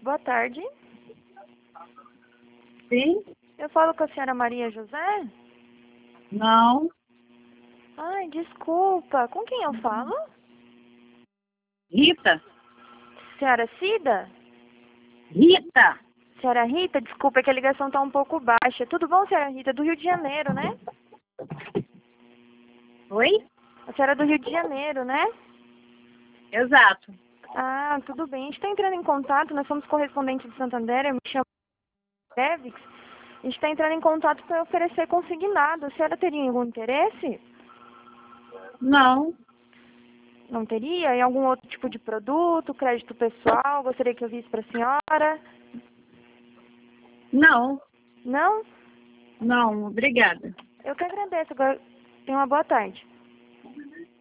Boa tarde. Sim? Eu falo com a senhora Maria José? Não. Ai, desculpa. Com quem eu falo? Rita? Senhora Cida? Rita? Senhora Rita, desculpa, é que a ligação tá um pouco baixa. Tudo bom, senhora Rita? Do Rio de Janeiro, né? Oi? A senhora é do Rio de Janeiro, né? Exato. Ah, tudo bem. A gente está entrando em contato, nós somos correspondentes de Santander, eu me chamo Devix. A gente está entrando em contato para oferecer consignado. A senhora teria algum interesse? Não. Não teria? Em algum outro tipo de produto, crédito pessoal? Gostaria que eu visse para a senhora? Não. Não? Não, obrigada. Eu que agradeço. Agora, tenha uma boa tarde.